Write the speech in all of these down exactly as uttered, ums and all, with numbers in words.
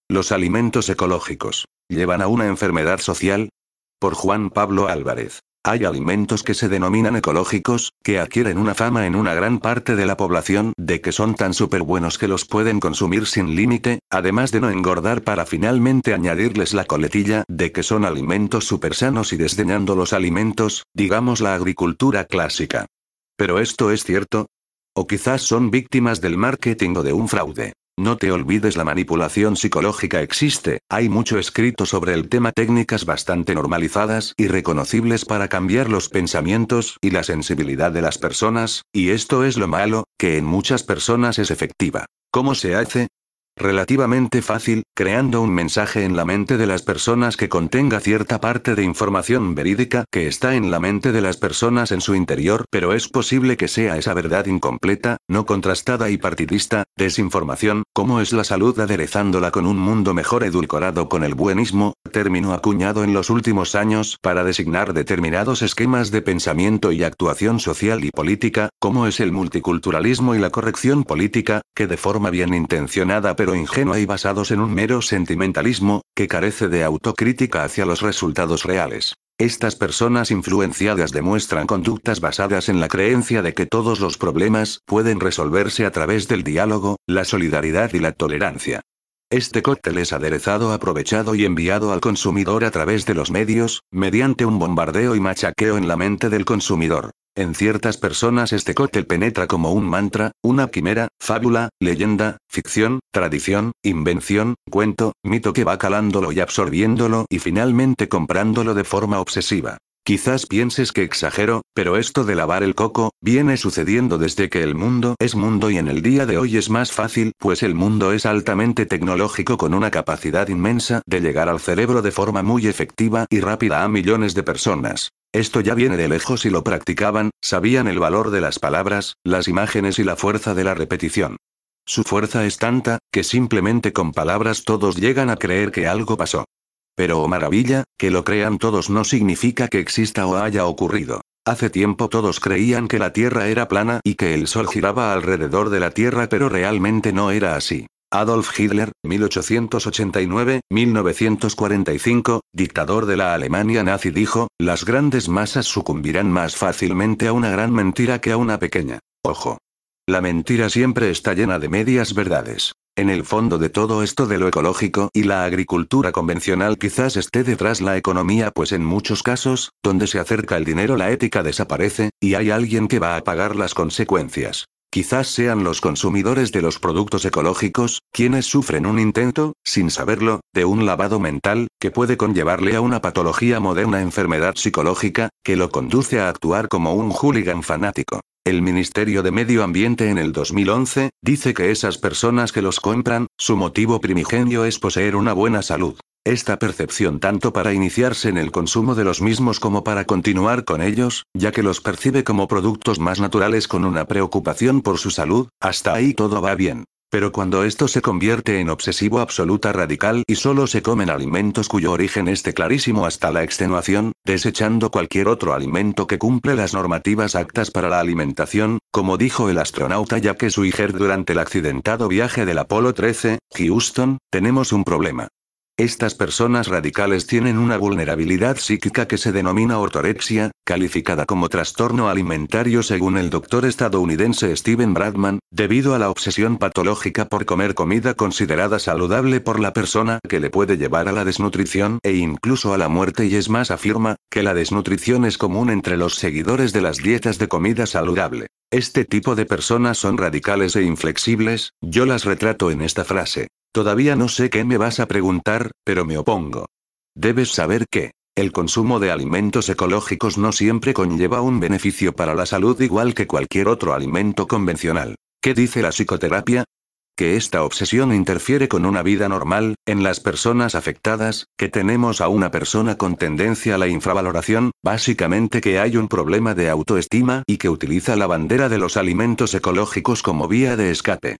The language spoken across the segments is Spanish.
¿Los alimentos ecológicos llevan a una enfermedad social? Por Juan Pablo Álvarez. Hay alimentos que se denominan ecológicos, que adquieren una fama en una gran parte de la población de que son tan súper buenos que los pueden consumir sin límite, además de no engordar para finalmente añadirles la coletilla de que son alimentos súper sanos y desdeñando los alimentos, digamos la agricultura clásica. ¿Pero esto es cierto? ¿O quizás son víctimas del marketing o de un fraude? No te olvides, la manipulación psicológica existe, hay mucho escrito sobre el tema, técnicas bastante normalizadas y reconocibles para cambiar los pensamientos y la sensibilidad de las personas, y esto es lo malo, que en muchas personas es efectiva. ¿Cómo se hace? Relativamente fácil, creando un mensaje en la mente de las personas que contenga cierta parte de información verídica que está en la mente de las personas en su interior, pero es posible que sea esa verdad incompleta, no contrastada y partidista, desinformación, como es la salud, aderezándola con un mundo mejor edulcorado con el buenismo, término acuñado en los últimos años para designar determinados esquemas de pensamiento y actuación social y política, como es el multiculturalismo y la corrección política, que de forma bien intencionada pero ingenua y basados en un mero sentimentalismo, que carece de autocrítica hacia los resultados reales. Estas personas influenciadas demuestran conductas basadas en la creencia de que todos los problemas pueden resolverse a través del diálogo, la solidaridad y la tolerancia. Este cóctel es aderezado, aprovechado y enviado al consumidor a través de los medios, mediante un bombardeo y machaqueo en la mente del consumidor. En ciertas personas este cóctel penetra como un mantra, una quimera, fábula, leyenda, ficción, tradición, invención, cuento, mito que va calándolo y absorbiéndolo y finalmente comprándolo de forma obsesiva. Quizás pienses que exagero, pero esto de lavar el coco, viene sucediendo desde que el mundo es mundo y en el día de hoy es más fácil, pues el mundo es altamente tecnológico con una capacidad inmensa de llegar al cerebro de forma muy efectiva y rápida a millones de personas. Esto ya viene de lejos y lo practicaban, sabían el valor de las palabras, las imágenes y la fuerza de la repetición. Su fuerza es tanta, que simplemente con palabras todos llegan a creer que algo pasó. Pero oh maravilla, que lo crean todos no significa que exista o haya ocurrido. Hace tiempo todos creían que la Tierra era plana y que el Sol giraba alrededor de la Tierra, pero realmente no era así. Adolf Hitler, mil ochocientos ochenta y nueve a mil novecientos cuarenta y cinco, dictador de la Alemania nazi, dijo: las grandes masas sucumbirán más fácilmente a una gran mentira que a una pequeña. Ojo. La mentira siempre está llena de medias verdades. En el fondo de todo esto de lo ecológico y la agricultura convencional quizás esté detrás la economía, pues en muchos casos, donde se acerca el dinero la ética desaparece, y hay alguien que va a pagar las consecuencias. Quizás sean los consumidores de los productos ecológicos, quienes sufren un intento, sin saberlo, de un lavado mental, que puede conllevarle a una patología moderna, enfermedad psicológica, que lo conduce a actuar como un hooligan fanático. El Ministerio de Medio Ambiente en el dos mil once, dice que esas personas que los compran, su motivo primigenio es poseer una buena salud. Esta percepción tanto para iniciarse en el consumo de los mismos como para continuar con ellos, ya que los percibe como productos más naturales con una preocupación por su salud, hasta ahí todo va bien. Pero cuando esto se convierte en obsesivo absoluta radical y solo se comen alimentos cuyo origen esté clarísimo hasta la extenuación, desechando cualquier otro alimento que cumple las normativas aptas para la alimentación, como dijo el astronauta Jacques Suiger durante el accidentado viaje del Apolo trece, Houston, tenemos un problema. Estas personas radicales tienen una vulnerabilidad psíquica que se denomina ortorexia, calificada como trastorno alimentario según el doctor estadounidense Steven Bradman, debido a la obsesión patológica por comer comida considerada saludable por la persona, que le puede llevar a la desnutrición e incluso a la muerte. Y es más, afirma que la desnutrición es común entre los seguidores de las dietas de comida saludable. Este tipo de personas son radicales e inflexibles, yo las retrato en esta frase. Todavía no sé qué me vas a preguntar, pero me opongo. Debes saber que el consumo de alimentos ecológicos no siempre conlleva un beneficio para la salud igual que cualquier otro alimento convencional. ¿Qué dice la psicoterapia? Que esta obsesión interfiere con una vida normal, en las personas afectadas, que tenemos a una persona con tendencia a la infravaloración, básicamente que hay un problema de autoestima y que utiliza la bandera de los alimentos ecológicos como vía de escape.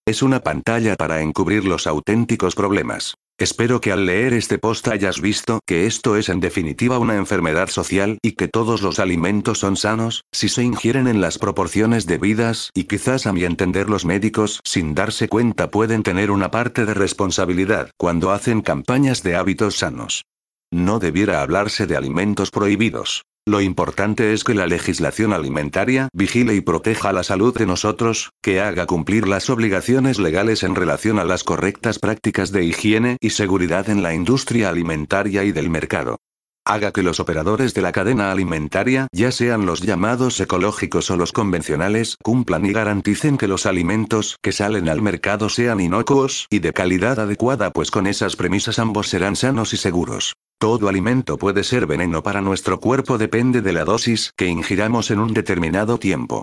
Es una pantalla para encubrir los auténticos problemas. Espero que al leer este post hayas visto que esto es en definitiva una enfermedad social y que todos los alimentos son sanos, si se ingieren en las proporciones debidas, y quizás a mi entender los médicos, sin darse cuenta, pueden tener una parte de responsabilidad cuando hacen campañas de hábitos sanos. No debiera hablarse de alimentos prohibidos. Lo importante es que la legislación alimentaria vigile y proteja la salud de nosotros, que haga cumplir las obligaciones legales en relación a las correctas prácticas de higiene y seguridad en la industria alimentaria y del mercado. Haga que los operadores de la cadena alimentaria, ya sean los llamados ecológicos o los convencionales, cumplan y garanticen que los alimentos que salen al mercado sean inocuos y de calidad adecuada, pues con esas premisas ambos serán sanos y seguros. Todo alimento puede ser veneno para nuestro cuerpo, depende de la dosis que ingiramos en un determinado tiempo.